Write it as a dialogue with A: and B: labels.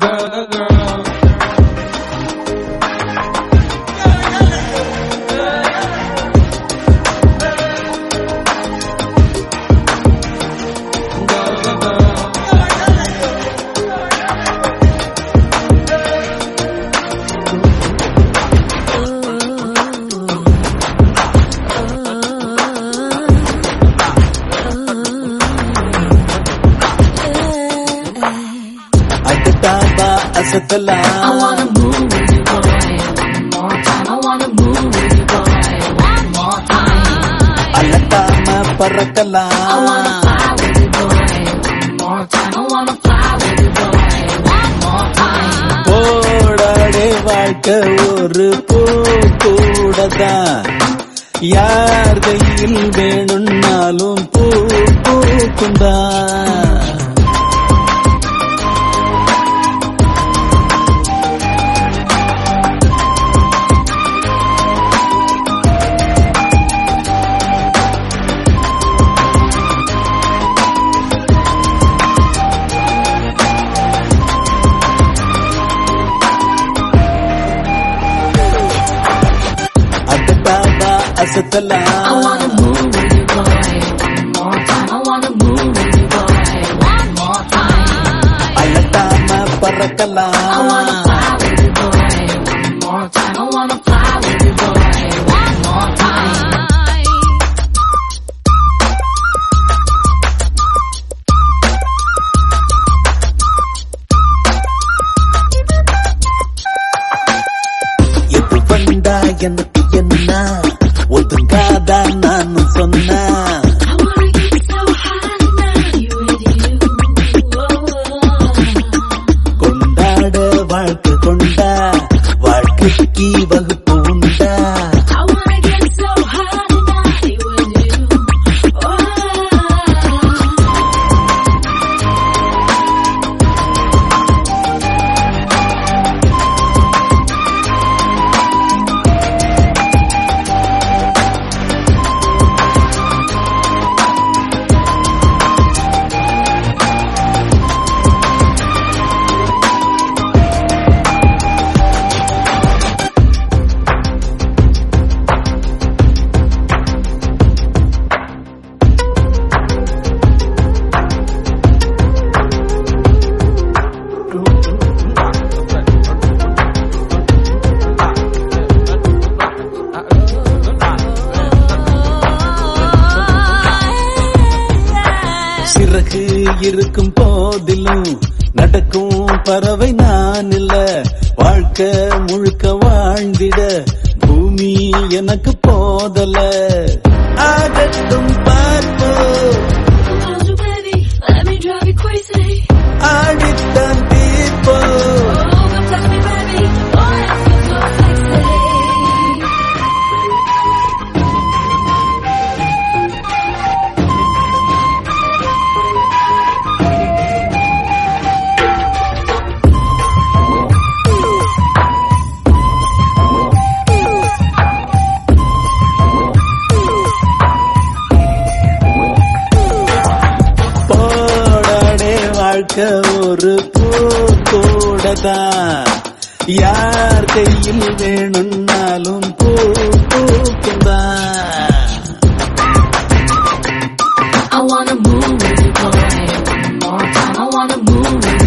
A: I wanna move with you, boy. One more time. I wanna move with you, boy. One more time.
B: Alatama parakala.
A: I wanna fly with you, boy. One more time. I wanna fly with you, boy. One more time.
B: போடாடே வாழ்க்கை ஒரு பூ கூடதான், யார் கையில் வேணும்னாலும் பூ பூக்குந்தான்.
A: I wanna move with you, boy. One more time. I wanna move with you, boy. One more time.
B: Alatama parakala.
A: I wanna fly with you, boy. One more time. I wanna fly with you, boy. One more time.
B: எது வந்தா எனக்கு என்ன ஒதுங்காதா நான் சொன்னா, கொண்டாட வாழ்க்கை கொண்டா வாழ்க்கைக்கு வகுப்பு உண்டா. சிறகு இருக்கும் போதிலும் நடக்கும் பறவை நான் இல்ல, வாழ்க்கை முழுக்க வாழ்ந்திட பூமி எனக்கு போதல. ஆகட்டும் பார்ப்போம், ஆடித்தான் தீர்ப்போம். வாழ்க்கை ஒரு பூ கூடதான், யார் கையில் வேணும்னாலும் பூ பூக்குந்தான்.
A: I wanna move with you, boy. One more time. I wanna move with you.